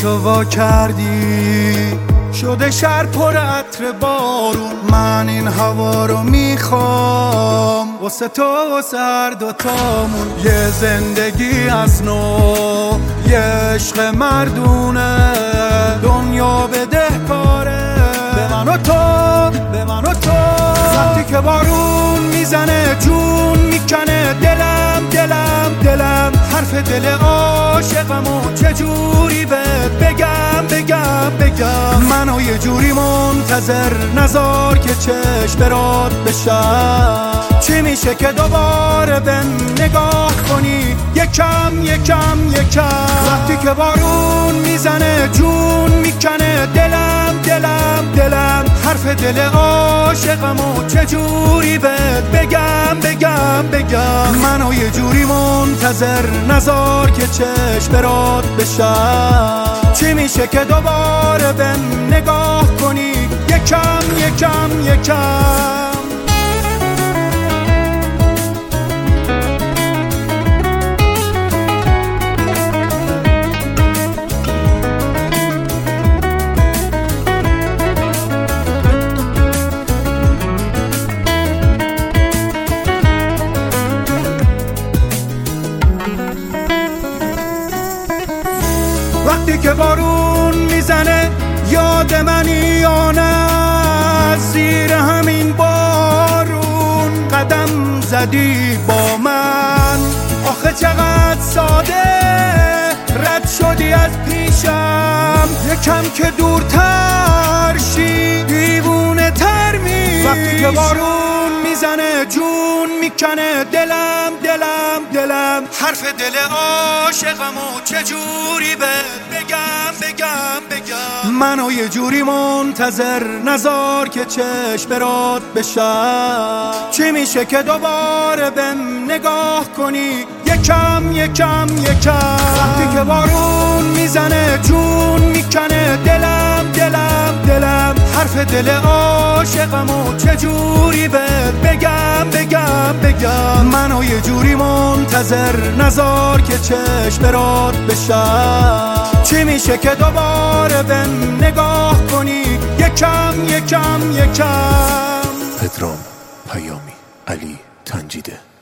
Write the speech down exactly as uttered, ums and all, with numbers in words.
تو وا کردی شده شهر پر عطر بارون. من این هوا رو میخوام واسه تو واسه هر دوتامون. یه زندگی از نو، یه عشق مردونه، دنیا بدهکاره به من و تو، به من و تو. وقتی که بارون میزنه جون میکنه دلم دلم دلم. حرف دل عاشقمو چجوری بهت بگم بگم بگم. منو یه جوری منتظر نذار که چشم برات بشم. چی میشه که دوباره بهم نگاه کنی یکم یکم یکم. وقتی که بارون میزنه جون میکنه دلم دلم دلم. حرف دل عاشقمو چجوری بهت بگم بگم بگم. منو یه جوری منتظر نذار که چشم برات بشم. چی میشه که دوباره بهم نگاه کنی یکم یکم یکم. وقتی که بارون میزنه یاد منی یا نه؟ زیر همین بارون قدم زدی با من. آخه چقدر ساده رد شدی از پیشم. یکم که دورتر شی دیوونه تر میشم. وقتی که بارون میزنه جون میکنه دلم دلم دلم. حرف دل عاشقمو چجوری بهت بگم بگم بگم. منو یه جوری منتظر نذار که چشم برات بشم. چی میشه که دوباره بهم نگاه کنی یکم یکم یکم. وقتی که بارون میزنه جون میکنه دلم دلم دلم. حرف دل عاشقمو چجوری بهت بگم بگم بگم. منو یه جوری منتظر نذار که چشم برات بشم. چی میشه که دوباره بهم نگاه کنی یکم یکم یکم. پدرام پیامی علی تنجیده.